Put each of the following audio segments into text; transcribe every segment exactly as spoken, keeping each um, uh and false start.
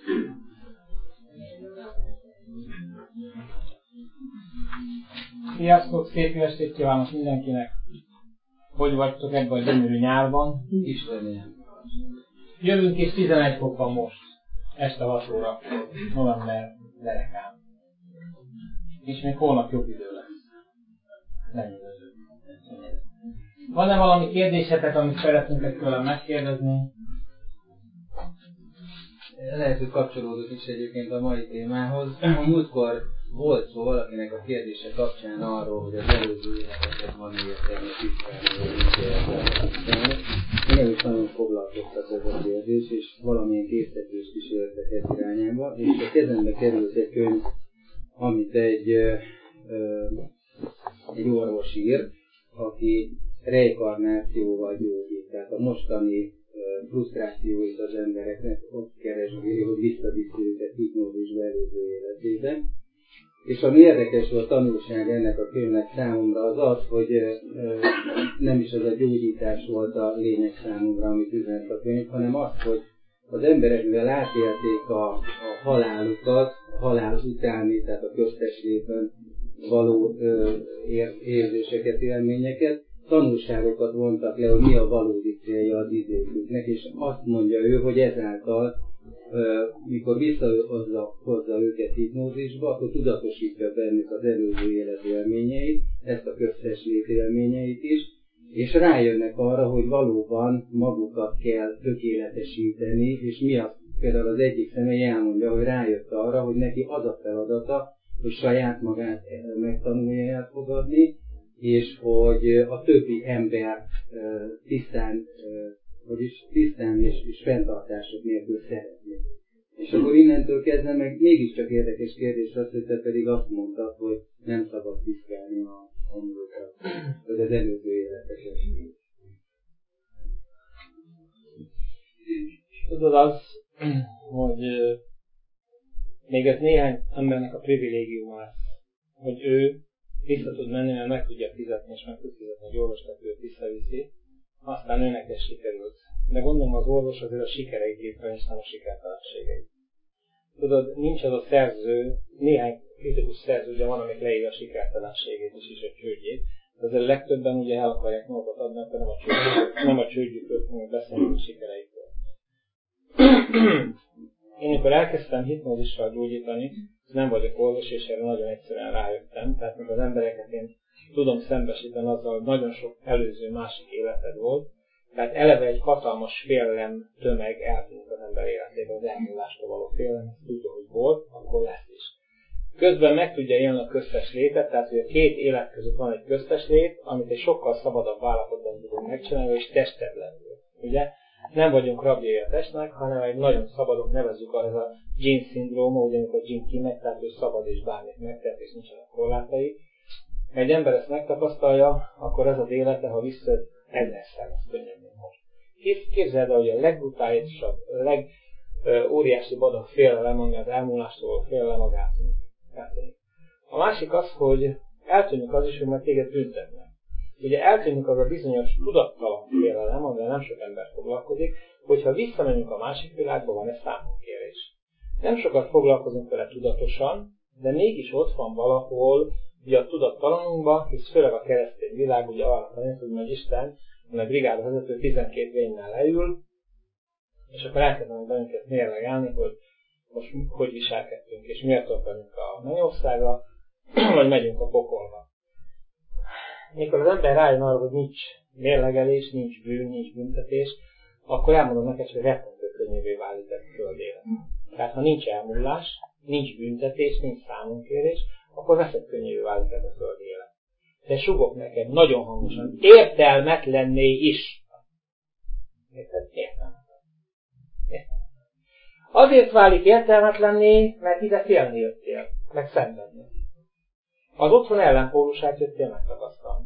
Sziasztok, szép jó estét kívánok mindenkinek! Hogy vagytok ebben a gyönyörű nyárban? Istenem! Jövünk és tizenegy fok van most, este hat óra, november derekán. És még holnap jobb idő lesz. Lenyűgöző. Van-e valami kérdésetek, amit szeretnétek tőlem megkérdezni? Lehet, hogy kapcsolódott is egyébként a mai témához. Múltkor volt szó valakinek a kérdése kapcsán arról, hogy az előző életeket van értelme tisztelni, vagy nincs értelme tisztelni. Engem is nagyon foglalkoztat ez a kérdés, és valamilyen készítést is értek ez irányába, és a kezembe került egy könyv, amit egy, ö, egy orvos írt, aki reinkarnációval gyógyít. Tehát a mostani frusztrációit az embereknek ott keresgéli, hogy visszaviszi őket hipnózisba előző életébe. És ami érdekes volt a tanulság ennek a könyvnek számomra az az, hogy nem is az a gyógyítás volt a lényeg számomra, amit üzent a könyv, hanem az, hogy az emberek, mivel átélték a, a halálukat, a halál utáni, tehát a köztes létben való ér, érzéseket, élményeket, tanulságokat vontak le, hogy mi a valódi célja az idézőknek, és azt mondja ő, hogy ezáltal, mikor visszahozza hozza őket hipnózisba, akkor tudatosítja bennük az előző élet élményeit, ezt a köztes lét élményeit is, és rájönnek arra, hogy valóban magukat kell tökéletesíteni, és mi az, például az egyik személy elmondja, hogy rájött arra, hogy neki az a feladata, hogy saját magát megtanulja elfogadni, és hogy a többi ember tisztán, vagyis tisztán és, és fenntartások nélkül szeretni. És akkor innentől kezdve meg mégiscsak érdekes kérdés az, hogy te pedig azt mondtad, hogy nem szabad tisztelni a múltat, vagy az előző életeket. Tudod az, hogy még ez néhány embernek a privilégiuma lesz, hogy ő vissza tud menni, mert meg tudja fizetni, és meg tud fizetni, hogy orvosnak őt visszaviszi, aztán őnek ez sikerült. De gondolom az orvos azért a sikereit írta, és nem a sikertelenségeit. Tudod, nincs az a szerző, néhány kritikus szerző, de van, amik leírja a sikertelenségét is, és a csődjét. De azért legtöbben ugye el akarják magukat adni, akkor nem a csődjük, nem a csődjükről fogunk beszélni a sikereikről. Én amikor elkezdtem hipnózissal gyógyítani, nem vagyok orvos, és erre nagyon egyszerűen rájöttem. Tehát mikor az embereket én tudom szembesíteni azzal, hogy nagyon sok előző másik életed volt. Tehát eleve egy hatalmas félelem tömeg eltűnik az ember életében, az elmúlástól való félelem, ezt tudja, hogy volt, akkor lesz is. Közben meg tudja élni a köztes létet, tehát hogy a két élet között van egy köztes lét, amit egy sokkal szabadabb állapotban tudunk megcsinálni, és testedlenül. Ugye? Nem vagyunk rabjai a testnek, hanem egy nagyon szabadok, nevezzük az a Jean szindróma, ugyanikor Jean kimegy, tehát ő szabad és bármit megtehet, és nincsenek korlátai. Ha egy ember ezt megtapasztalja, akkor ez az élete, ha visszajött, ezerszer lesz könnyebb, mint most. Hisz képzeld el, hogy a legbrutálisabb, a legóriási badag félelem, ami az elmúlástól félelem, az eltűnik. eltűnik. A másik az, hogy eltűnik az is, hogy majd téged büntetnek. Ugye eltűnik az a bizonyos tudattalan félelem, amivel nem sok ember foglalkozik, hogyha visszamegyünk a másik világba, van egy számonkérés. Nem sokat foglalkozunk vele tudatosan, de mégis ott van valahol, ugye a tudattalanunkban, hisz főleg a keresztény világ ugye arra tanít, hogy majd Isten, a brigádvezető tizenkét vénynál leül, és akkor elkezdenek bennünket mérlegelni, hogy most hogy viselkedtünk, és miért akarunk a mennyországra, vagy megyünk a pokolba. Mikor az ember rájön arra, hogy nincs mérlegelés, nincs bűn, nincs büntetés, akkor elmondom neked, hogy rettentő könnyűvé válik ez a föld élet. Tehát ha nincs elmúlás, nincs büntetés, nincs számonkérés, akkor veszed könnyűvé válik ez a föld élet. De sugok neked nagyon hangosan, értelmetlenné is. Érted? Értelmetlen. Értelmetlen. Azért válik értelmetlenné, mert ide félni jöttél, meg szenvedni. Az otthon ellenpólusát jöttél megtapasztalni.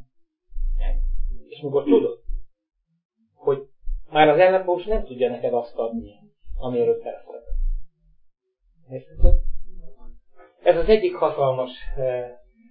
És mikor tudod, hogy már az ellenpólus nem tudja neked azt adni, amiről szereted. Érted? Ez az egyik hatalmas eh,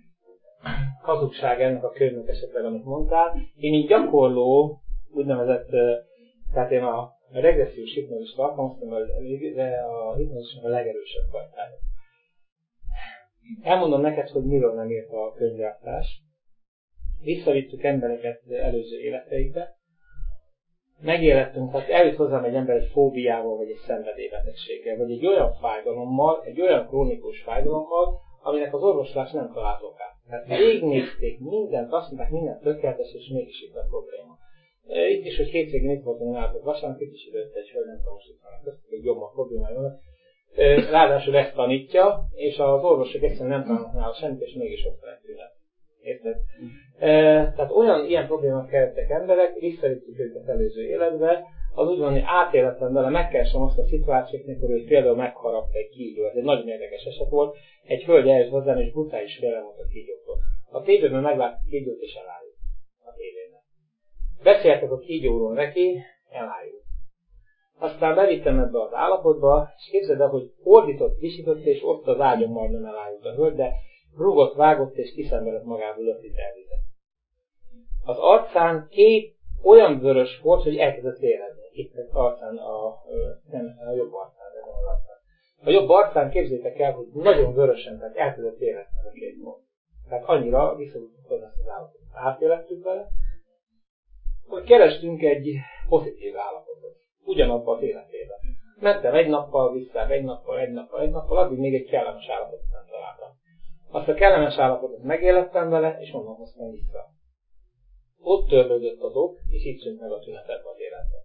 hazugság ennek a könyvnek esetleg, amit mondtál. Én így gyakorló, úgynevezett, eh, tehát én a A regressziós hipnózist alkalmaztam, de a hipnózisnak a legerősebb fajtája. Elmondom neked, hogy miről nem ért a könyvgyártás. Visszavittük embereket előző életeikbe. Megélettünk, tehát eljött hozzám egy ember egy fóbiával, vagy egy szenvedélybetegséggel, vagy egy olyan fájdalommal, egy olyan krónikus fájdalommal, aminek az orvoslás nem talált okát. Tehát végignézték mindent, azt mondták, minden tökéletes, és mégis itt a probléma. Itt is, hogy hétvégén itt voltunk nálatok vasárnap, itt is időtt egy hölgy, nem tudom, most itt vannak köztük, hogy jobb a problémája vannak. Ráadásul ezt tanítja, és az orvosok egyszerűen nem tanulnak nála semmit, és mégis ott van egy tünet. Érted? E, tehát olyan ilyen problémák kellettek emberek, visszavittük őket előző életbe, az úgy van, hogy átélettem vele, megkeresem azt a szituációt, mikor ő például megharapt egy kígyó, ez egy nagyon érdekes eset volt, egy hölgy eljött hozzám, és brutális félelem volt a kígyóktól. A tévében meglátta a kígyót, és elájult a tévében. Beszéltek a kígyóról neki, elájult. Aztán bevittem ebbe az állapotba, és képzeld el, hogy ordított, visított, és ott az ágyon majdnem elájult a hölgy, de rúgott, vágott, és kiszenvedett magából öt liter vizet. Az arcán két olyan vörös volt, hogy elkezdett vérezni. Itt az arcán, a, nem, a jobb arcán, de nem az arcán. A jobb arcán képzétek el, hogy nagyon vörösen, tehát elkezdett vérezni a két pont. Tehát annyira visszatudtuk hozzá ezt az állapotot. Átélettük vele, hogy kerestünk egy pozitív állapotot. Ugyanabban az életében. Mentem egy nappal, vissza, egy nappal, egy nappal, egy nappal, addig még egy kellemes állapotot nem találtam. Azt a kellemes állapotot megélettem vele, és onnan hoztam vissza. Ott törlődött az ok, és itt szűnt meg a tünetet az életben.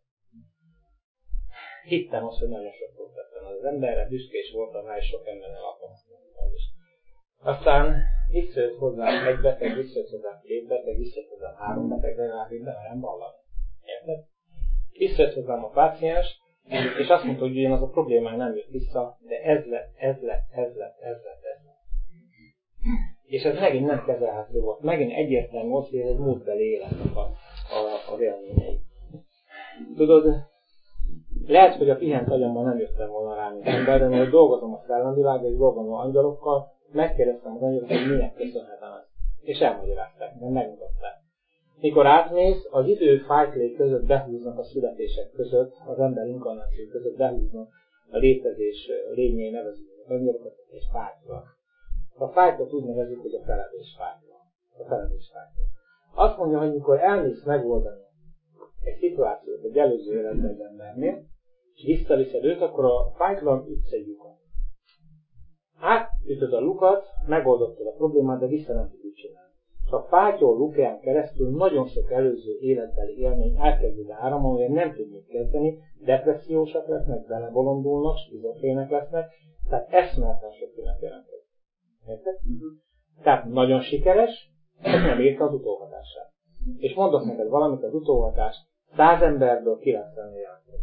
Hittem azt, hogy nagyon sok volt tettem az emberre, büszkés voltam rá, és sok emberrel alkalmaztam. Aztán visszajött hozzám egy beteg, visszajött hozzám két beteg, visszajött hozzám három beteg, de már én nem merem vallani. Érted? Visszajött hozzám a páciens, és azt mondta, hogy ugyanaz a problémája nem jött vissza, de ez lett, ez lett, ez lett, ez lett, ez lett. És ez megint nem kezelhető volt. Megint egyértelmű volt, hogy ez egy múltbeli életnek a, a, a élményei. Tudod, lehet, hogy a pihent agyammal nem jöttem volna rá, mint ember, de mert dolgozom a szellemvilágban, és dolgozom az angyalokkal, megkérdeztem az angyalokat, hogy minek köszönhetem ezt. És elmagyarázták, de megmutatták. Mikor átmész, az idő fájtlék között behúznak a születések között, az ember inkarnáció között behúznak a létezés lényei nevezünk angyalokat, és fájtnak. A fájtot úgy nevezik, hogy a feledés fájtja. A feledés fájtja. Azt mondja, hogy mikor elmész megoldani egy szituációt egy előző életben egy embernél, és visszaviszed őt, akkor a fájtlan ütsz egy lyukat. Átütöd a lukat, megoldottad a problémát, de vissza nem tudod csinálni. És a fájtól lukján keresztül nagyon sok előző életbeli élmény elkezdődik áramolni, nem tud mit kezdeni, depressziósak lesznek, belebolondulnak, skizofrének lesznek, tehát eszméletlen sok tünet jelentkezik. Érted? Uh-huh. Tehát nagyon sikeres, ez nem érte az utóhatását. És mondok neked valamit, az utóhatás száz emberből kilencven jelentkezik.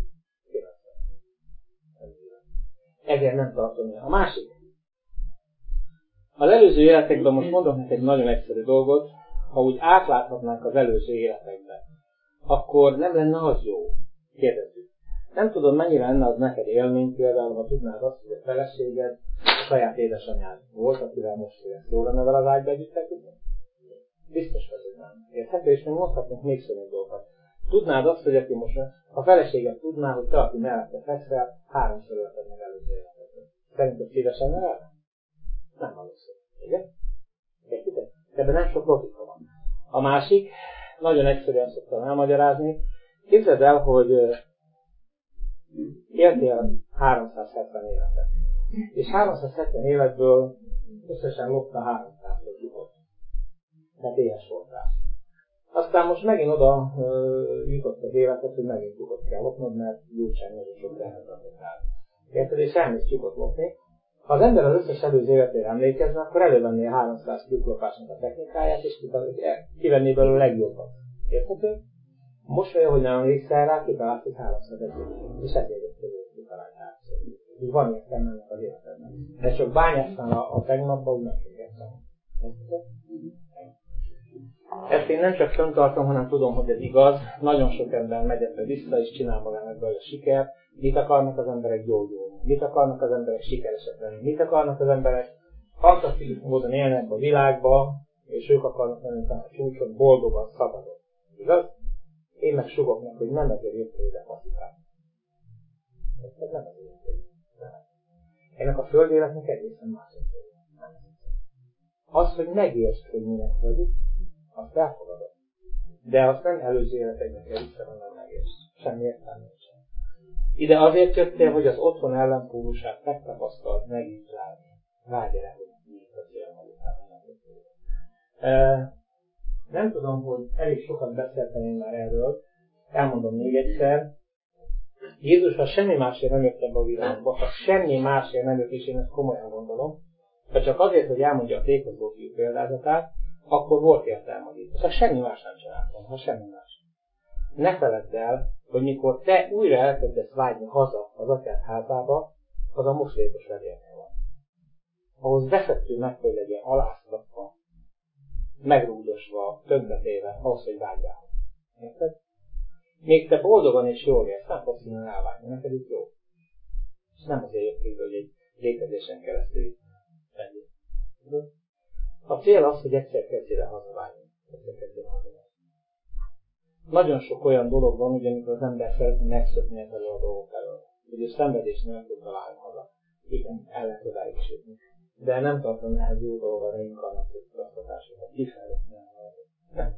Ezért nem tartom el. A másik. Az előző életekben most mondok neked egy nagyon egyszerű dolgot, ha úgy átláthatnánk az előző életekben, akkor nem lenne az jó. Kérdezzük. Nem tudom, mennyire lenne az neked élmény, például, ha tudnád azt, hogy a feleséged, a saját édesanyád volt, akivel most élsz. Jó lenne vele az ágyba együtt feküdni? Biztos vagy, hogy nem. Érthető, és még mondhatunk még szörnyű dolgokat. Tudnád azt, hogy aki most a feleséged tudná, hogy te, aki mellette fekszel, háromszor ölted meg előző életedben. Szerinted szívesen veled? Nem valószínű. Igen? Értitek? Ebben nem sok logika van. A másik, nagyon egyszerűen szoktam elmagyarázni, képzeld el, hogy éltél háromszázhetven életet. És háromszázhetven életből összesen lopta háromszázszor jutott. Tehát éhes voltál. Aztán most megint oda uh, jutott az életet, hogy megint lyukot kell lopnod, mert gyurcsány nagyon sok terhet rakott rá. Érted? És elmész lyukot lopni. Ha az ember az összes előző életére emlékezne, akkor elővenné a háromszáz lyuklopásnak a technikáját, és kivenné belőle a legjobbat. Érthető? Most olyan, hogy nem emlékszel rá, kitalálsz, hogy háromszáz egy, és ezért jöttél, kitalálj háromszor. Így van értelme ennek az életednek. De csak bányásztál a, a tegnapba, úgy nem értem. Ezt én nem csak fenntartom, hanem tudom, hogy ez igaz. Nagyon sok ember megy ebbe vissza, és csinál magának belőle sikert. Mit akarnak az emberek gyógyulni? Mit akarnak az emberek sikeresek lenni? Mit akarnak az emberek fantasztikus módon élnek a világba, és ők akarnak lenni a csúcson, boldogan, szabadon. Igaz? Én meg sugok meg, hogy nem ezért jöttél ide passzíválni. Ez nem az életét. Ennek a föld életnek egészen más nem. Az, hogy megértsd, hogy minek vagyok, azt elfogadod. De azt nem előző életeknek kell visszamennem megértsd. Semmi értelme sem. Ide azért jöttél, hogy az otthon ellenpólusát megtapasztald, megint látni. Várj erre, hogy mi a cél magután. Nem tudom, hogy elég sokat beszéltem én már erről. Elmondom még egyszer. Jézus, ha semmi másért nem jött ebbe a világba, ha semmi másért nem jött, és én ezt komolyan gondolom, ha csak azért, hogy elmondja a tékozó fiú példázatát, akkor volt értelme itt. Ha semmi más nem csináltam, ha semmi más. Ne feledd el, hogy mikor te újra elkezdesz vágyni haza az atyád házába, az a moslékos vezérnél van. Ahhoz veszettő meg, hogy legyen aláztatva, megrúgdosva, tönkretéve, ahhoz, hogy vágyjál. Érted? Még te boldogan és jól élsz, nem fogsz innen elvágyni, neked itt jó. És nem azért jött ki, hogy egy létezésen keresztül legyél. A cél az, hogy egyszer kezdjél el hazavágyni. Egyszer kezdjél el hazavágyni. Nagyon sok olyan dolog van, ugye, amikor az ember szeretne megszökni ezzel a dolgok elől. Hogy ő szenvedés nélkül találni haza. Igen, el lehet odáig is jutni. De nem tartom ehhez jó dolog a reinkarnációs tartatásokat. Kifejlett nem nem.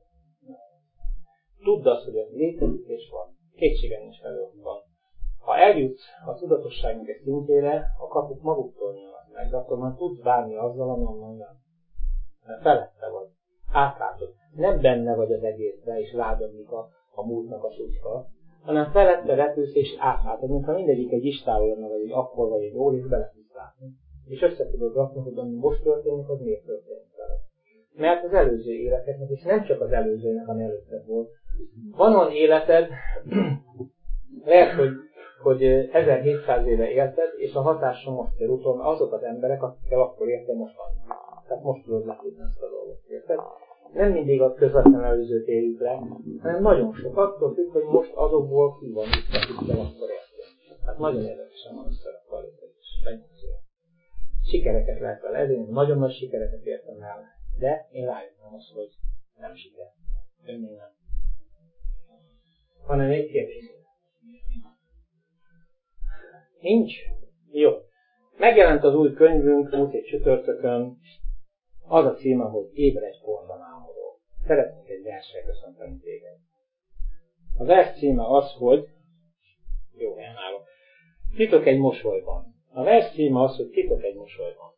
Tudd azt, hogy az létezik és van. Kétségen nincs felől, van. Ha eljutsz a tudatosságunk egy szintjére, a kapuk maguktól nyílnak meg, de akkor már tudsz bánni azzal, ami onnan jön. Mert felette vagy. Átlátod. Nem benne vagy az egészben, és rádomlik a, a múltnak a sucska, hanem felette repülsz, és átlátod, mintha mindegyik egy istáló lenne, vagy egy akkor, vagy egy ór, és bele tudsz látni. És össze tudod rakni, hogy ami most történik, az miért történik veled. Mert az előző életeknek, és nem csak az előzőnek, ami előtted volt. Van olyan életed, lehet, hogy, hogy ezerhétszáz éve élted, és a hatása most ér utol azok az emberek, akikkel akkor értél most van. Tehát most tudod letudni ezt a dolgot, érted? Nem mindig a közvetlen előzőt éljük le, hanem nagyon sok. Attól függ, hogy most azokból ki van itt, akikkel akkor értél. Tehát nagyon érdekesen van összerakva és sikereket lehet vele elérni, nagyon nagy sikereket értem el, de én rájöttem azt, hogy nem siker. Ön még nem. Hanem egy kérdés. Nincs? Jó. Megjelent az új könyvünk múlt egy csütörtökön. Az a címe, hogy Ébredj korban álmodó. Szeretnék egy verssel köszönteni téged. A vers címe az, hogy jó, elnálok. Titok egy mosolyban. A vers címe az, hogy titok egy mosolyban.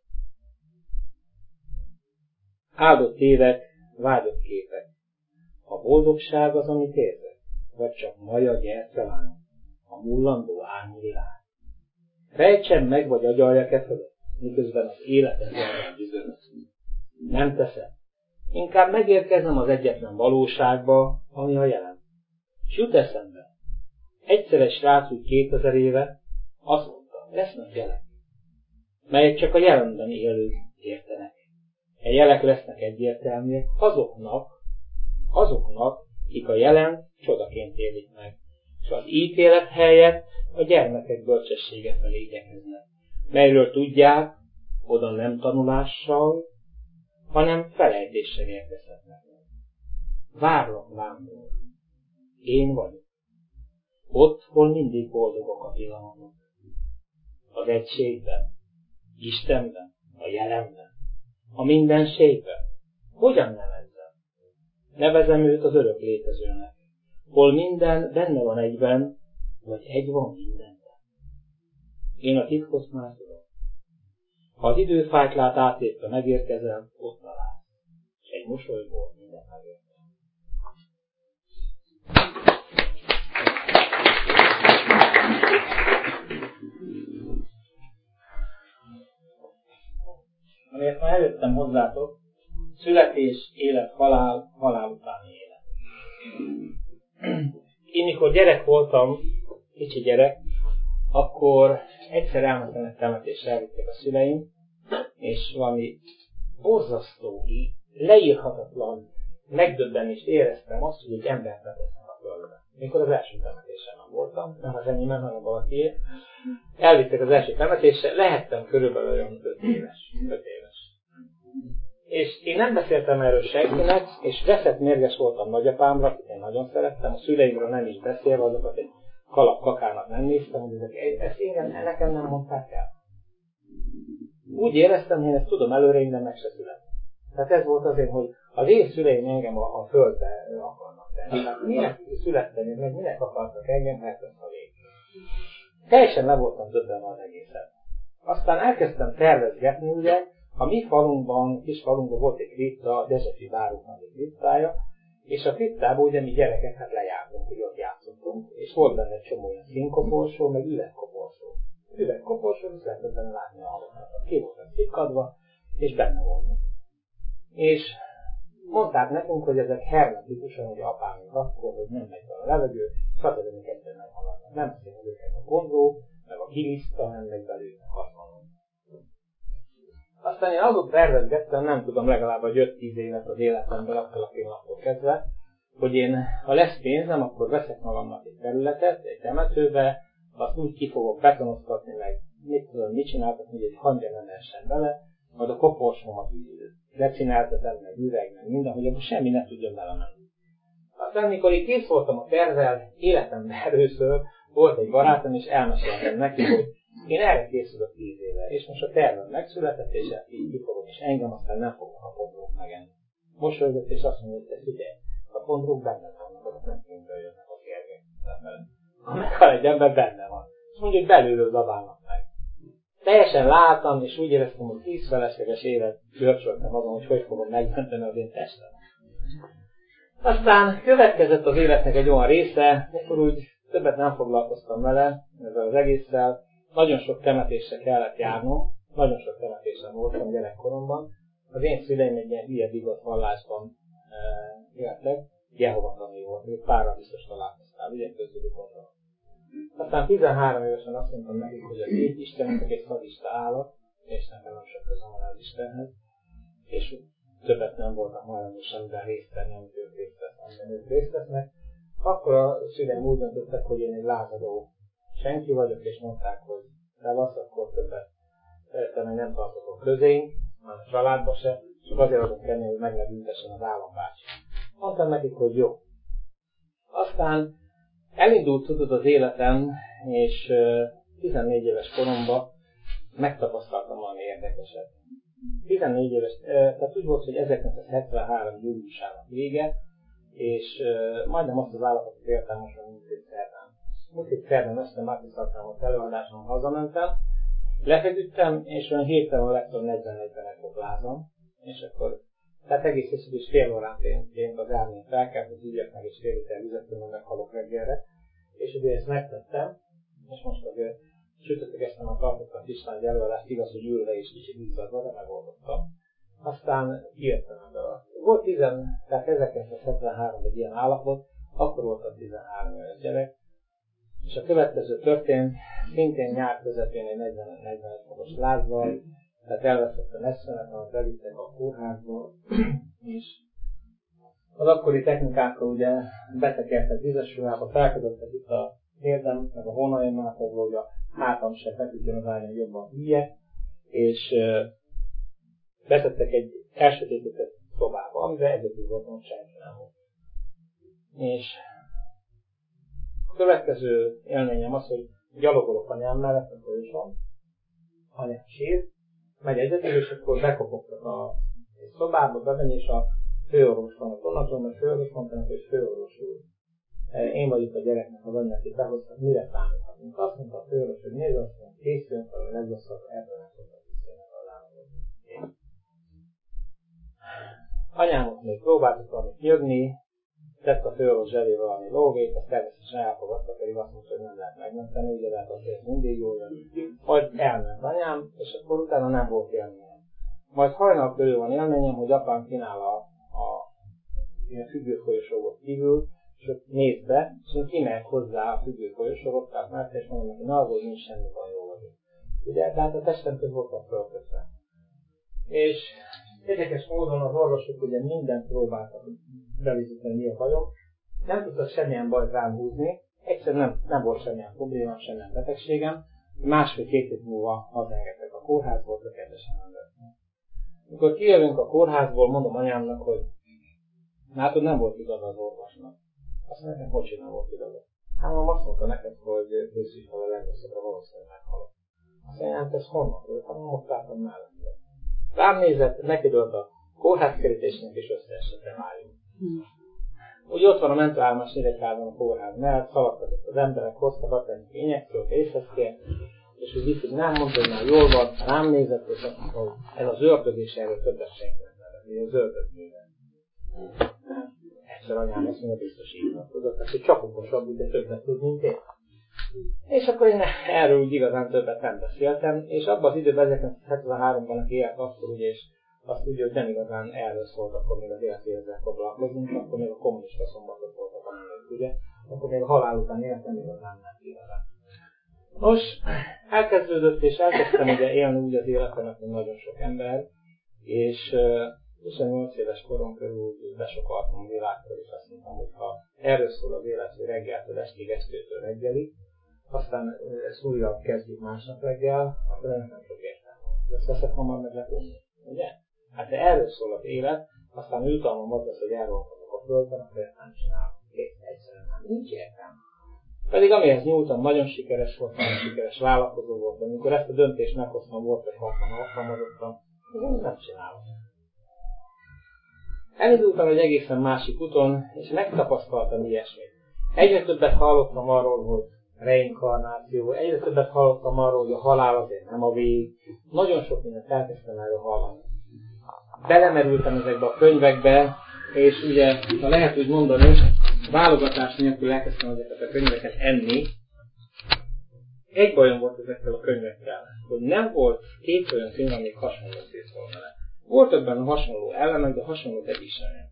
Áldott évek, vágyott képek. A boldogság az, amit érzek, vagy csak maja gyertyaláng, a mullandó árnyi világ. Rejtsem meg, vagy agyalja-e fölött, miközben az életet erre düzölöz. Nem teszem. Inkább megérkezem az egyetlen valóságba, ami a jelen. S jut eszembe. Egyszer egy srác úgy kétezer éve azt mondta, lesznek jelek, melyek csak a jelenben élők értenek. E jelek lesznek egyértelműek azoknak, azoknak, kik a jelen csodaként élik meg, és az ítélet helyett a gyermekek bölcsessége felé igyekeznek, melyről tudják, oda nem tanulással, hanem felejtéssel érkezhetnek. Várlak, vándor. Én vagyok. Ott, hol mindig boldogok a pillanatok. Az egységben, Istenben, a jelenben, a mindenségben. Hogyan nevezzem? Nevezem őt az örök létezőnek, hol minden benne van egyben, vagy egy van mindenben. Én a titkot már tudom. Ha az időfájt lát átlépve megérkezel, ott találsz. És egy mosolyból minden megérkezel. Amiért már előttem hozzátok, születés, élet, halál, halál utáni élet. Én mikor gyerek voltam, kicsi gyerek, akkor egyszer elmentem egy temetésre, elvitték a szüleim, és valami borzasztó, leírhatatlan megdöbbenést éreztem azt, hogy egy embert betesznek a földbe. Mikor az első temetésen voltam, nem az enyémben, hanem valakié. Elvittek az első temetésre, lehettem körülbelül olyan öt éves. öt éves. És én nem beszéltem erről senkinek, és veszett mérges voltam nagyapámra, akit én nagyon szerettem, a szüleimről nem is beszélve, azokat egy kalapkakának nem néztem, hogy ezek, ezt engem, nekem nem mondták el. Úgy éreztem, hogy én ezt tudom előre, de meg se születtem. Tehát ez volt azért, hogy az én szüleim engem a, a földbe akarnak tenni. Hát minek születtem én, meg minek akartak engem, hát ez a vég. Teljesen le voltam döbbenve az egészet. Aztán elkezdtem tervezgetni, ugye, a mi falunkban, kis falunkban volt egy kripta, Dezsefy városnak egy kriptája, és a kriptában ugye mi gyerekek hát lejártunk, hogy ott játszottunk, és volt benne egy csomó olyan színkoporsó, meg üvegkoporsó. Üvegkoporsó, és lehetett benne látni a halottakat. Ki voltak szikadva, és benne voltunk. És mondták nekünk, hogy ezek hermetikusan, hogy apámunk akkor, hogy nem megy be a levegő, szatadani ketten meghaladnak. Nem szépen őket a gondró, meg a giliszta, nem megy belőle, azt mondom. Aztán én azok tervezgettem, nem tudom, legalább a öt-tíz évet az életemben, attól a pillanattól kezdve, hogy én, ha lesz pénzem, akkor veszek magamnak egy területet, egy temetőbe, azt úgy ki fogok betonoztatni, meg mit tudom, mit csináltatni, hogy egy hangya nem essen bele, majd a koporsómat lecsináltatom, meg üveg, meg minden, hogy abban semmi ne tudjon belemenni. Aztán, mikor így kész voltam a tervvel, életemben először volt egy barátom, és elmeséltem neki, hogy én erre készülök tíz éve, és most a tervem megszületett, és ezt így kifogom, és engem aztán nem fogok a pondrók megenni. Mosolygott, és azt mondja, hogy te figyelj, a pondrók benne vannak, azok nem pénzből jönnek a kérgek. Ha meghal egy ember, benne van. És mondja, hogy belülről zabálnak meg. Teljesen láttam, és úgy éreztem, hogy tíz felesleges évet görcsöltem magam, hogy hogy fogom megmenteni az én testem. Aztán következett az életnek egy olyan része, mikor úgy többet nem foglalkoztam vele, ezzel az egésszel. Nagyon sok temetésre kellett járnom, nagyon sok temetésen voltam gyerekkoromban. Az én szüleim egy ilyen hülye bigot vallásban e, éltek, Jehova tanúi volt, ők párra biztos találkoztál, ugye közülük voltam. Aztán tizenhárom évesen azt mondtam nekik, hogy az én Istenünk egy szadista állat, és nekem nem sok közöm van az Istenhez, és többet nem voltak hajlandó semmiben részt venni, amit ők részt vesznek, amiben ők részt vesznek. Akkor a szüleim úgy döntöttek, hogy én egy lázadó senki vagyok, és mondták, hogy szevasz, akkor többet te meg nem tartozol közénk, már a családba se, csak azért adunk enni, hogy meg ne büntessen az állambácsi. Mondtam nekik, hogy jó. Aztán elindult tudod az életem, és tizennégy éves koromban megtapasztaltam valami érdekeset. tizennégy éves, tehát úgy volt, hogy ezerkilencszázhetvenhárom júliusának vége, és majdnem azt az állapotot értem most, hogy múlt egy szerdán. Múlt egy szerdán este Márti szakrámot előadáson hazamentem, lefeküdtem, és olyan hirtelen lett a negyven-negyvenegy fok lázam, és akkor, tehát egész éjszaka is fél óránként az elményt felkelt, hogy ügyek meg és fél liter vizet, mert meghalok reggelre, és ugye ezt megtettem, és most azért sütöttek este már tartottam István egy előadást, igaz, hogy ülve és kicsit izzadva, de megoldottam. Aztán jöttem ebbe. Volt tíz, tehát ezerkilencszázhetvenhárom egy ilyen állapot, akkor voltam tizenhárom éves gyerek, és a következő történt, szintén nyár közepén egy negyven-negyvenegy fokos lázzal, tehát elvesztettem eszméletemet, elvittek a kórházból, és az akkori technikákkal ugye betekertek vizes ruhába, felkötöttek itt a térdem, meg a hónaim átadva, hogy a hátam se feküdjön az ágyon jobban hülye, és uh, betettek egy elsötétített szobába, amiben egyedül voltam, senki nem volt. És a következő élményem az, hogy gyalogolok anyám mellett a folyosón, anyám sír, megy egyedül, és akkor bekopogtak a szobába, bemegy, és a főorvos van a tonaton, mert főorvos mondta, hogy főorvos úr. Én vagyok a gyereknek az anyja, aki behoztak, mire számíthatunk. Azt mondta a főorvos, hogy nézd, azt mondta, készüljön fel a legrosszabb, ebből nem szoktak visszajönni az államot. Anyámot még próbáltak valamit nyögni, tett a főorvos zsebébe valami lóvét, azt természetesen elfogadta, pedig azt mondta, hogy nem lehet megmenteni, ugye lehet azért mindig jól jön. Majd elment anyám, és akkor utána nem volt élményem. Majd hajnal körül van élményem, hogy apám kínál a, a ilyen függőfolyosógot kívül, és ott néz be, és én kimegyek hozzá a függőfolyosógot, tehát mert és mondom neki, na, hogy nincs semmi baj, jól vagyok. Ugye, de hát a testem több voltam fölkötve. És érdekes módon az orvosok ugye mindent próbáltak bevizsgálni, mi a bajom. Nem tudtak semmilyen bajt rám húzni, egyszerűen nem, nem volt semmilyen problémám, semmilyen betegségem. Másfél-két év múlva hazengedtek a kórházból, tökéletesen nem lett. Amikor kijövünk a kórházból, mondom anyámnak, hogy látod, nem volt igaza az orvosnak. Azt mondja, hogy hogy nem volt igaza. Hát mondom, azt mondta neked, hogy készülj fel a legrosszabbra, valószínűleg meghalok. Azt mondja, hát ez honnan? Hát mondom, ott láttam mellette. Rám nézett, neki dőlt a kórházkerítésnek, és összeesett, nem álljunk. Hmm. Úgy ott van a mentőállomás Nyíregyházán a kórház mellett, szaladtak az emberek, hoztak, adták injekciót, észhez kért, és úgy viszik, nem mondta, hogy már jól van, rám nézett, és azt mondta, hogy ez az ördög, és erről többet senki nem nevezni, az ördög művel. Egyszer anyám ezt mondja, biztos így van, tudod, hogy csak okosabb, de többet tud, mint én. És akkor én erről úgy igazán többet nem beszéltem, és abban az időben ezerkilencszázhetvenháromban, aki élt akkor, ugye, és azt ugye, hogy nem igazán erről szólt, akkor még az életérzzel foglalkozunk, akkor még a kommunista szombatok voltak a nők, ugye, akkor még a halál után életem igazán nem igazán. Nos, elkezdődött, és elkezdtem ugye élni úgy az életemet, mint nagyon sok ember, és huszonnyolc éves korom körül besokaltam a világtól, és azt mondtam, hogy ha erről szól az élet, hogy reggeltől estig, estétől reggelig, aztán ezt újra kezdjük másnap reggel, akkor ennek nem sok értelme. Ezt veszek hamar meg lekomni, ugye? Hát de erről szól az élet, aztán jutalmam az az, hogy elrolkodok a földben, akkor ezt nem csinálom. Két, egyszerűen nem. Nincs értelme. Pedig amihez nyúltam, nagyon sikeres volt, nagyon sikeres vállalkozó volt, de amikor ezt a döntést meghoztam, volt, hogy hatvan alkalmazottam, akkor nem csinálom. Elindultam egy egészen másik úton, és megtapasztaltam ilyesmit. Egyre többet hallottam arról, hogy reinkarnáció, egyre többet hallottam arról, hogy a halál azért nem a vég. Nagyon sok mindent elkezdtem erről hallani. Belemerültem ezekbe a könyvekbe, és ugye, ha lehet úgy mondani, válogatás nélkül elkezdtem ezeket a könyveket enni. Egy bajom volt ezekkel a könyvekkel, hogy nem volt két olyan könyv, amik hasonló szétszól vele. Voltak benne hasonló elemek, de hasonló bevéselnek.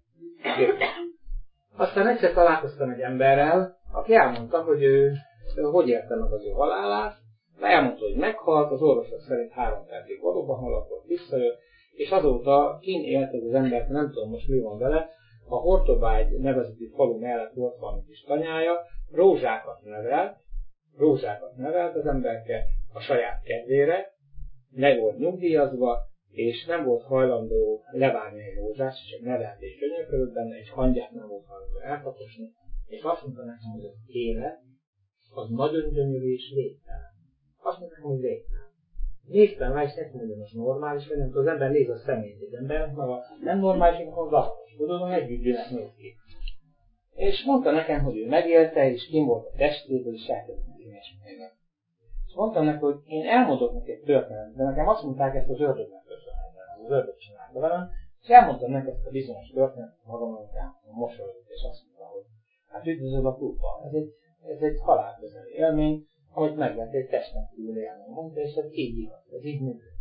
Aztán egyszer találkoztam egy emberrel, aki elmondta, hogy ő, ő hogy érte meg az ő halálát, de elmondta, hogy meghalt, az orvosok szerint három percig valóban halott, visszajött, és azóta kín élt ez az ember, nem tudom most mi van vele, a Hortobágy nevezetű falu mellett volt valami kis tanyája, rózsákat nevelt, rózsákat nevelt az emberke a saját kedvére, meg volt nyugdíjazva, és nem volt hajlandó levágni egy rózsát, csak nevelt és gyönyörködött benne, egy hangyát nem volt hajlandó eltaposni, és azt mondta nekem, hogy az élet az nagyon gyönyörű és végtelen. Azt mondta nekem, hogy végtelen. Néztem rá, és nekem, hogy az normális, vagy nem tudom, az ember néz a szemét egy embernek, meg a nem normális, akkor zavaros. Tudod, hogy együttűnek néz ki. És mondta nekem, hogy ő megélte, és kim volt a testvéből, és elkezdett ilyesminek. És mondtam neki, hogy én elmondok neki egy történetet, de nekem azt mondták, ezt az ördögnek köszönhetően, az ördög csinálta velem, és elmondtam neki ezt a bizonyos történetet magamon, hogy elmondtam, mosolygott, és azt mondta, hogy hát üdvözöl a klubban, ez egy, ez egy halálközeli élmény, amit meg lehet egy testnek kívül élmény, mondta, és ez így igaz, ez így működik.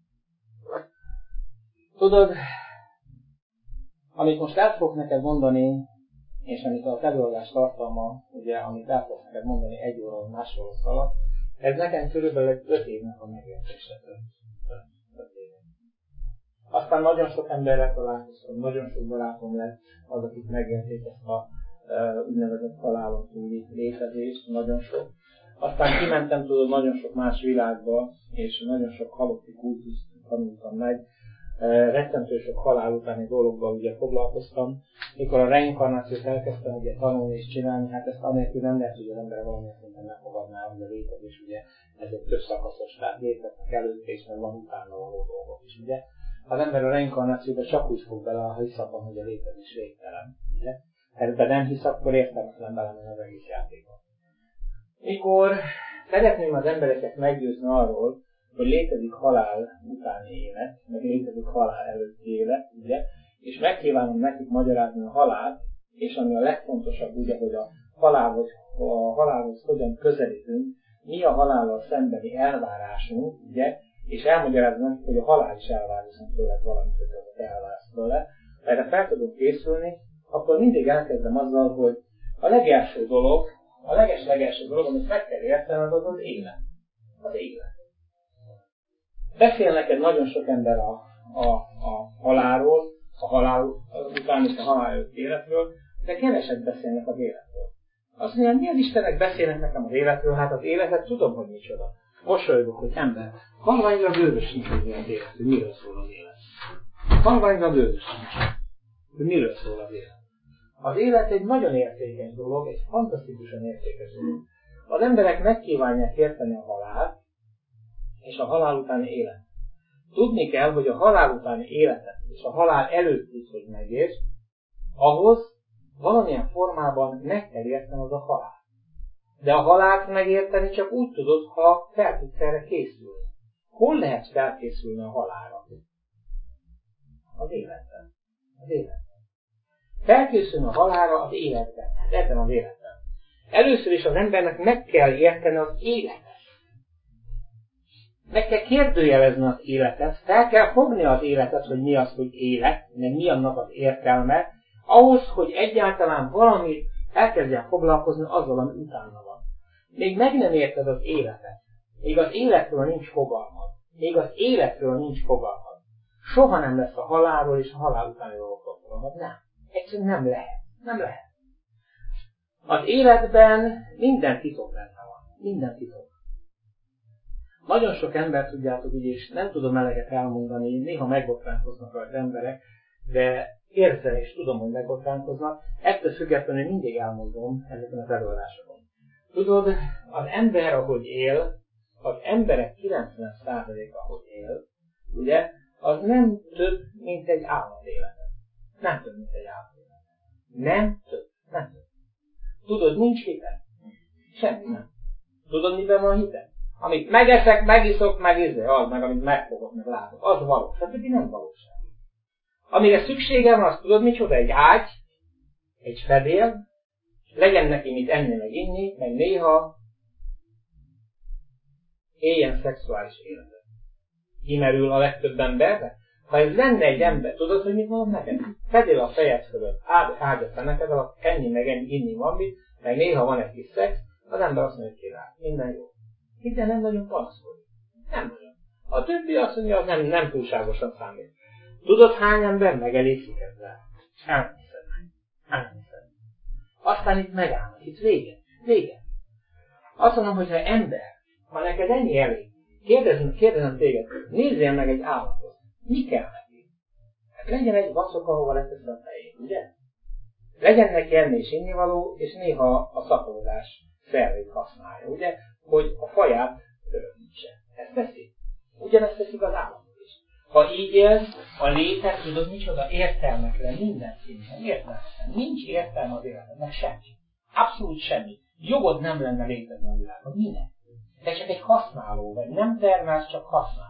Tudod, amit most el fogok neked mondani, és amit az előadás tartalma, ugye, amit el fogok neked mondani egy óra, másfél óra alatt, ez nekem körülbelül egy öt évnek a megértése. Aztán nagyon sok emberrel találkoztam, nagyon sok barátom lett az, akik megérték ezt a uh, úgynevezett halálon túli létezést, nagyon sok. Aztán kimentem, tudod, nagyon sok más világba, és nagyon sok halotti kultuszt tanultam meg. Rettentő sok halál utáni dologgal ugye foglalkoztam. Mikor a reinkarnációt elkezdtem ugye tanulni és csinálni, hát ezt anélkül nem lehet, hogy az ember valamilyen szinten megfogadná, hogy a létezés ugye ez egy több szakaszos, tehát léteznek előtte és meg van utána való dolgok is, ugye. Az ember a reinkarnációban csak úgy fog bele, ha hisz abban, hogy a létezés végtelen, ugye. Ebben nem hisz, akkor értelmetlen belemenni az egész játékban. Mikor szeretném az embereket meggyőzni arról, hogy létezik halál utáni élet, meg létezik halál előtti élet, ugye, és megkívánom nekik magyarázni a halált, és ami a legfontosabb, ugye, hogy a halálhoz, a halálhoz hogyan közelítünk, mi a halállal szembeni elvárásunk, ugye, és elmagyarázni nekik, hogy a halál is elvár viszont tőled valamit, hogy elvársz tőle. Erre fel tudunk készülni, akkor mindig elkezdem azzal, hogy a legelső dolog, a leges-legelső dolog, amit meg kell értened, az az élet. Az élet. Beszél neked nagyon sok ember a, a, a halálról, a halál után és a halál előtt életről, de keveset beszélnek az életről. Azt mondja, mi az Istenek beszélnek nekem az életről? Hát az életet tudom, hogy micsoda. Mosolygok, hogy ember, halványra bőrös sincs az élet, hogy miről szól az élet. Halványra bőrös sincs, hogy miről szól az élet. Az élet egy nagyon értékes dolog, egy fantasztikusan értékes dolog. Az emberek megkívánják érteni a halált, és a halál utáni élet. Tudni kell, hogy a halál utáni életet, és a halál előtt is, hogy megérts, ahhoz valamilyen formában meg kell értened a halált. De a halált megérteni csak úgy tudod, ha fel tudsz erre készülni. Hol lehet felkészülni a halálra? Az életben. Az életben. Felkészülni a halálra az életben. Ebben az életben. Először is az embernek meg kell érteni az életet. Meg kell kérdőjelezni az életet, fel kell fogni az életet, hogy mi az, hogy élet, meg mi annak az értelme, ahhoz, hogy egyáltalán valami elkezdjen foglalkozni azzal, ami utána van. Még meg nem érted az életet. Még az életről nincs fogalmad. Még az életről nincs fogalmad. Soha nem lesz a halálról és a halál utáni dolgokról fogalmad. Nem. Egyszerűen nem lehet. Nem lehet. Az életben minden titok benne van. Minden titok. Nagyon sok ember, tudjátok így, és nem tudom eleget elmondani, néha megbotránkoznak az emberek, de érzem és tudom, hogy megbotránkoznak. Ettől függetlenül mindig elmondom ezeken az előadásokon. Tudod, az ember, ahogy él, az emberek kilencven százaléka, ahogy él, ugye, az nem több, mint egy állat élete. Nem több, mint egy állat élete. Nem több, nem több. Tudod, nincs hited? Semmi nem. Tudod, miben van hited? Amit megeszek, megiszok, meg izé, az meg, amit megfogok, meg látok, az valós. A többi nem valóság. Amire szükségem van, azt tudod micsoda? Egy ágy, egy fedél, legyen neki mit enni, meg inni, meg néha éljen szexuális életet. Kimerül a legtöbb emberre? Ha ez lenne egy ember, tudod, hogy mit mondom neked? Fedél a fejed fölött, ágy a feneked alatt, enni, meg enni, inni van mit, meg néha van egy kis szex, az ember azt mondja, hogy király, minden jó. Minden nem nagyon panaszkodik. Nem nagyon. A többi azt mondja, az nem, nem túlságosan számít. Tudod, hány ember megelégszik ezzel? Elhiszed meg. Elhiszed. Aztán itt megállnak. Itt vége. Vége. Azt mondom, hogyha ember, ha neked ennyi elég, kérdezem, kérdezem téged, nézzél meg egy állatot. Mi kell neki? Hát legyen egy vacok, ahova letesz a fejét, ugye? Legyen neki enni és innivaló, és néha a szaporodás szervét használja, ugye? Hogy a faját örökítse. Ezt teszi. Ugyanezt teszik az állatok is. Ha így élsz, a létet, tudod micsoda? Értelmetlen, minden szinten. Értelmetlen. Nincs értelme az életednek semmi. Abszolút semmi. Jogod nem lenne létezni a világon. Minek? Te csak egy használó vagy. Nem termelsz, csak használ.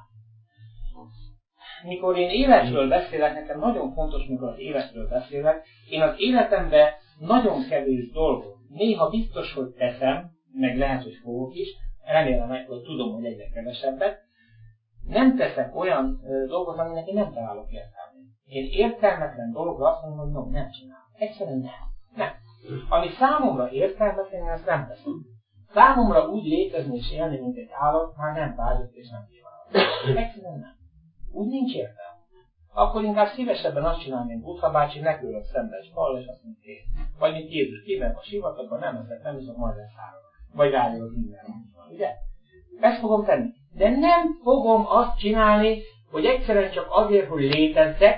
Mikor én életről beszélek, nekem nagyon fontos, mikor az életről beszélek, én az életemben nagyon kevés dolgot, néha biztos, hogy teszem, meg lehet, hogy fogok is, remélem, hogy tudom, hogy egyre kevesebbet, nem teszek olyan ö, dolgot, aminek én nem találok értelmét. Én értelmetlen dologra azt mondom, hogy no, nem csinálom. Egyszerűen nem. Nem. Ami számomra értelmetlen, én ezt nem teszem. Számomra úgy létezni és élni, mint egy állat, már nem vágyott és nem kívánok. Egyszerűen nem. Úgy nincs értelme. Akkor inkább szívesebben azt csinálom, mint Buddha bácsi, nekülök szembe egy fal, és azt mondja, én. Vagy mint Jézus, kiben a sivatagban, nem eszek, nem viszont majd leszállok. Vagy rájövök minden, ugye? Ezt fogom tenni. De nem fogom azt csinálni, hogy egyszerűen csak azért, hogy létezzek,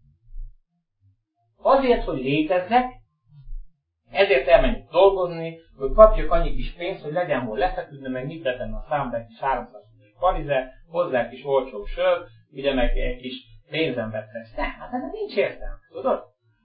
azért, hogy létezzek, ezért elmenjek dolgozni, hogy kapjak annyi kis pénzt, hogy legyen hol lefeküdni, meg mit betenni a számba egy kis háromszáz parize, hozzá egy kis olcsó sör, ugye meg egy kis pénzem veszek. Nem, hát ennek nincs értelme, tudod?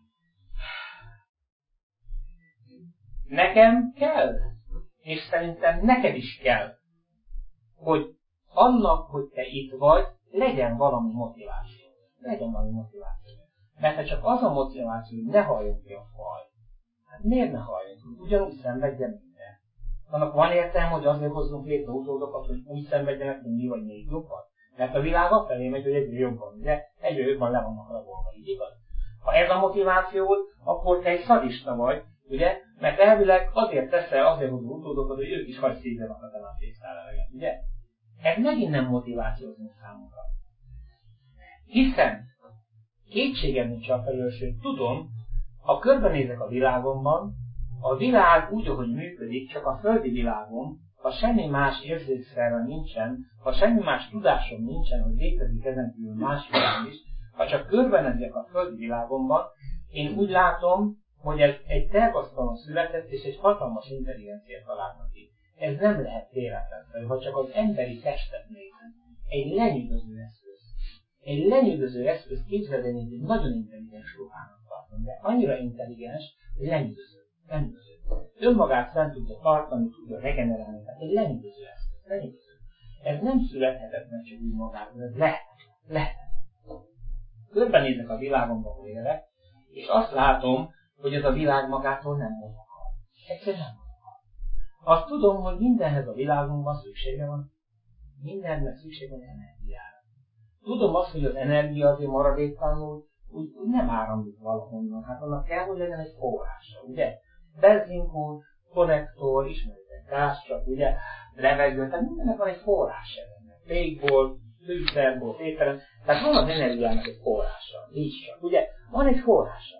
Nekem kell, és szerintem neked is kell, hogy annak, hogy te itt vagy, legyen valami motiváció. Legyen valami motiváció. Mert ha csak az a motiváció, hogy ne halljon ki a faj, hát miért ne halljon ki? Ugyanúgy szenvedjen minden. Annak van értelme, hogy azért hozzunk létre utódokat, hogy úgy szenvedjenek, mint mi, vagy még jobban. Mert a világ afelé megy, hogy egyre jobban, ugye? Egyre jobban le vannak rabolva, így igaz? Ha ez a motivációd, akkor te egy szadista vagy, ugye? Mert elvileg azért teszel, azért hozol utódokat, hogy ők is hagy szívjanak a tanát tésztáleleget, ugye? Ez megint nem motivációzni számunkra. Hiszen kétségem nincs a felől, sőt tudom, ha körbenézek a világomban, a világ úgy, ahogy működik, csak a földi világon, ha semmi más érzékszerve nincsen, ha semmi más tudásom nincsen, hogy létezik ezen kívül más világ is, ha csak körbenézek a földi világomban, én úgy látom, hogy ez egy tervasztalon született, és egy hatalmas intelligenciát találtak ki. Ez nem lehet véletlen, ha csak az emberi testet nézem. Egy lenyűgöző eszköz. Egy lenyűgöző eszköz képzeld, én egy nagyon intelligens ruhának tartom, de annyira intelligens, hogy lenyűgöző. lenyűgöző. Önmagát fent tudja tartani, tudja regenerálni, tehát egy lenyűgöző eszköz. Lenyűgöző. Ez nem születhetett meg csak úgy magától, ez lehetetlen. lehetetlen. Körbenézek a világomba, ahol élek, és azt látom, hogy ez a világ magától nem mozoghat. Egyszerűen nem mozoghat. Azt tudom, hogy mindenhez a világunkban szüksége van. Mindennek szükség van energiára. Tudom azt, hogy az energia azért maradéktalanul úgy, úgy nem áramlik valahonnan. Hát annak kell, hogy legyen egy forrása, ugye? Benzinkút, konnektor, ismeritek, gázcsap, ugye? Levegő, tehát mindennek van egy forrása. Fékból, fűszerból, ételen. Tehát van az energiának egy forrása, így csak, ugye? Van egy forrása.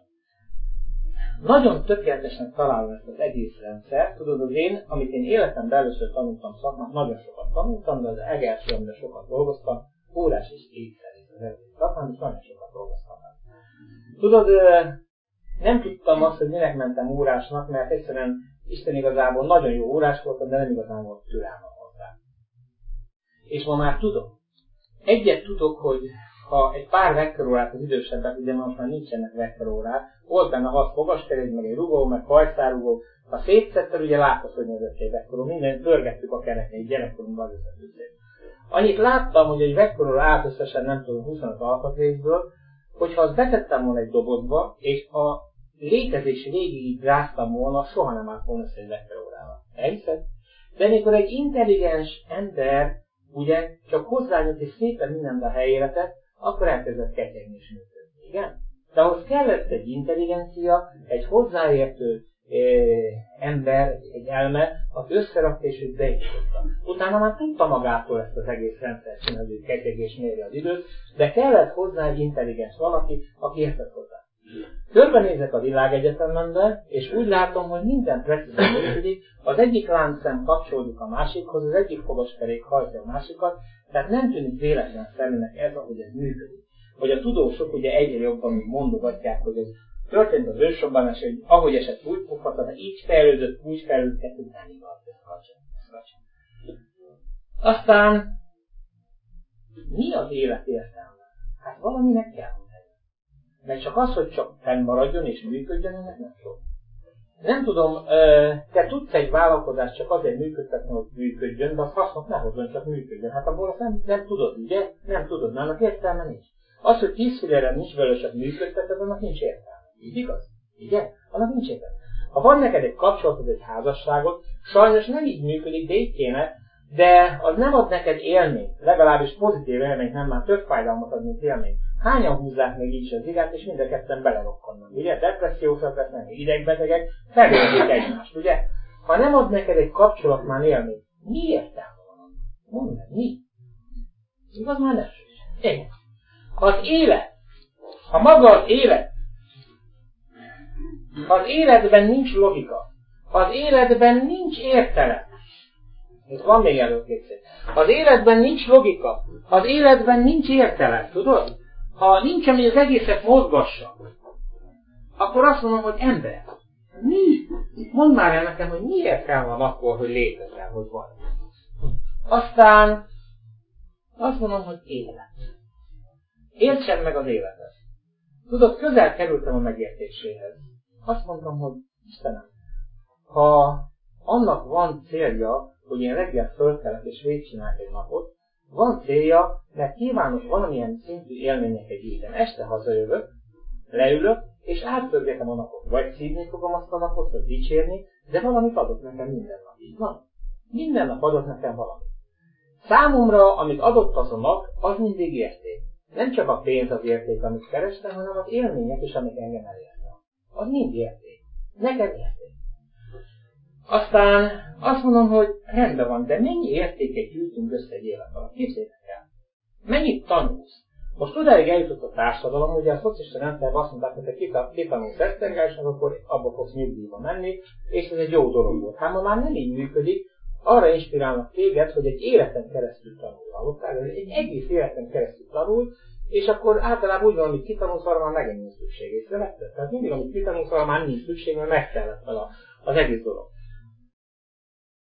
Nagyon tökéletesen találom ezt az egész rendszert. Tudod, az én, amit én életemben először tanultam szakmát, nagyon sokat tanultam, de az egész amiben sokat dolgoztam, órás és étszerész az egész szakmát, és nagyon sokat dolgoztam. Tudod, nem tudtam azt, hogy minek mentem órásnak, mert egyszerűen Isten igazából nagyon jó órás voltam, de nem igazán volt türelmem hozzá. És ma már tudom. Egyet tudok, hogy ha egy pár vektorórát az idősebbek, ugye most már nincsenek vektorórák, volt benne hat fogaskerék, meg egy rugó, meg hajszárrugó, ha szétszetted, ugye látod, hogy nézett egy vektoró, minden pörgettük a kerekeit, gyerekkorunkban összetűző. Annyit láttam, hogy egy vektorról állt összesen nem tudom huszonöt alkatrészből, hogyha azt betettem volna egy dobozba, és a létezés végig ráztam volna, soha nem állt volna össze egy vektorórával. Elhiszed? De amikor egy intelligens ember ugye csak hozzányújt és szépen mindent a helyére tett, akkor elkezdett ketyegni és működni. Igen? De ahhoz kellett egy intelligencia, egy hozzáértő eh, ember, egy elme, aki összerakta és őt beépította. Utána már tudta magától ezt az egész rendszert csinálni, hogy ketyegés méri az időt, de kellett hozzá egy intelligens valaki, aki értett hozzá. Körbenézek a világegyetemembe, és úgy látom, hogy minden precízen működik, az egyik láncszem kapcsolódik a másikhoz, az egyik fogaskerék hajtja a másikat, tehát nem tűnik véletlenszerűnek ez, ahogy ez működik. Hogy a tudósok ugye egyre jobban mondogatják, hogy ez történt az ősrobbanás, hogy ahogy esett úgy foghatta, de így fejlődött, úgy fejlődött, hogy nem igaz, ez kacsa, ez kacsa. Aztán mi az élet értelme? Hát valaminek kell. Mert csak az, hogy csak fennmaradjon és működjön, ennek nem sok. Nem tudom, te tudsz egy vállalkozást csak azért működtetni, hogy működjön, de az hasznot ne hozzon, csak működjön. Hát abból azt nem, nem tudod, ugye? Nem tudod, mert annak értelme nincs. Az, hogy tíz fillére nincs belőle, csak működteted, annak nincs értelme. Így igaz? Ugye? Annak nincs értelme. Ha van neked egy kapcsolatod, egy házasságod, sajnos nem így működik, de így kéne, de az nem ad neked élményt, legalábbis pozitív élményt, nem már több fájdalmat ad, mint élményt. Hányan húzzák meg így az igát, és mind a ketten belerokkannak, ugye? Depressziósak lesznek, idegbetegek, felölték egymást, ugye? Ha nem ad neked egy kapcsolat már élményt, mi értelme van? Mondd meg, mi? Igaz már nem? Igen. Ha az élet, ha maga az élet, ha az életben nincs logika, ha az életben nincs értelem, itt van még előtt kétszer. Ha az életben nincs logika, ha az életben nincs értelem, tudod? Ha nincs, ami az egészet mozgassa, akkor azt mondom, hogy ember. Mi? Mondd már el nekem, hogy miért kell van akkor, hogy létezel, hogy van. Aztán azt mondom, hogy élet. Értsem meg az életet. Tudod, közel kerültem a megértéséhez. Azt mondtam, hogy Istenem, ha annak van célja, hogy én reggel fölkelek és végigcsinálok egy napot, van célja, mert kívánok valamilyen szintű élményeket gyűjteni. Este hazajövök, leülök, és átpörgetem a napot. Vagy szívni fogom azt a napot, vagy dicsérni, de valamit adott nekem minden nap. Így van. Minden nap adott nekem valamit. Számomra, amit adott az a nap, az mindig érték. Nem csak a pénz az érték, amit kerestem, hanem az élmények is, amik engem elértek. Az mind érték. Nekem érték. Aztán azt mondom, hogy rendben van, de mennyi értéket gyűjtünk össze egy élet alatt? Képzeljétek el. Mennyit tanulsz? Most odáig eljutott a társadalom, ugye a szocialista rendszerben azt mondták, hogy te kitanulsz esztergálásnak, akkor abba fogsz nyugdíjba menni, és ez egy jó dolog volt. Hát ma már nem így működik, arra inspirálnak téged, hogy egy életen keresztül tanul. Hallottál? Egy egész életen keresztül tanul, és akkor általában úgy van, amit kitanulsz, arra már megint nincs szükség. Észrevetted? Tehát mindig, amit kitanulsz, arra már nincs szükség, mert megtellett fel az egész dolog.